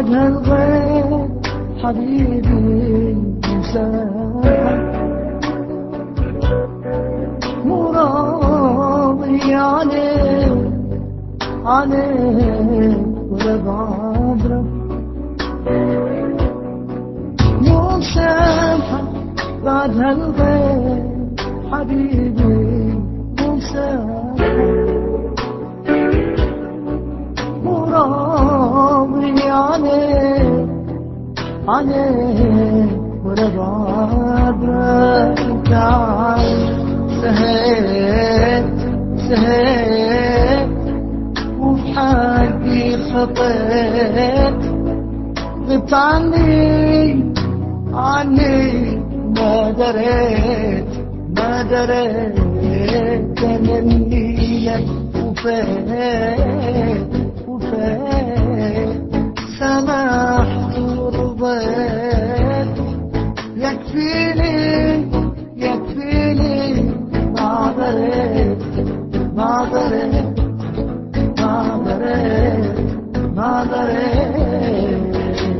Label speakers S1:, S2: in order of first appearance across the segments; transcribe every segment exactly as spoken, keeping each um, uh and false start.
S1: بعد هالغيب حبيبي مسافر، مو راضي عليك عليك ولا بعبرك، مو مسامحك بعد هالغيب حبيبي مو مسامحك، مو راضي عليك عليك ولا بعبرك. تعال سهيت سهيت وبحقي خطيت، غبت عني عني ما دريت ما دريت مني لك وفيت وفيت، سمحت ورضيت، يكفيني يكفيني ما دريت ما دريت ما دريت ما دريت.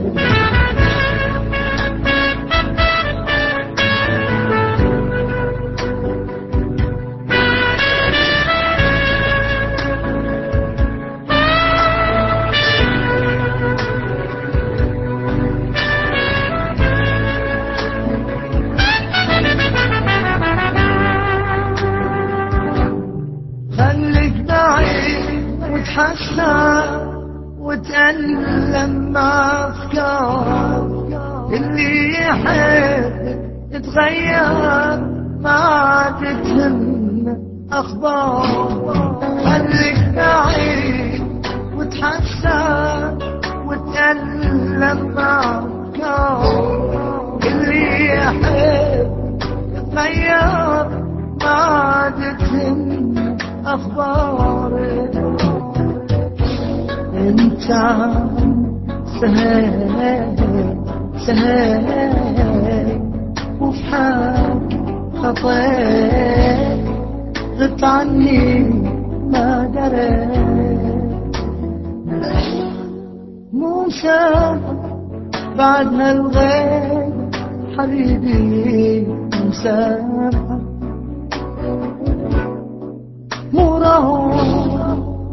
S1: خليك بعيد وتحسن وتألم مع أفكار، اللي يحب يتغير ما عاد تهم أخبار. خليك بعيد وتحسن وتألم مع أفكار، اللي يحب يتغير ما عاد تهم أخبارك. انت سهيت سهيت وبحق خطيت، غبت عني ما دريت، مو مسامح بعد هالغيب حبيبي مسامح، مو راضي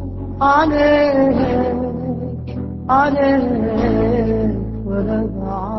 S1: عليك عليك ولا بعد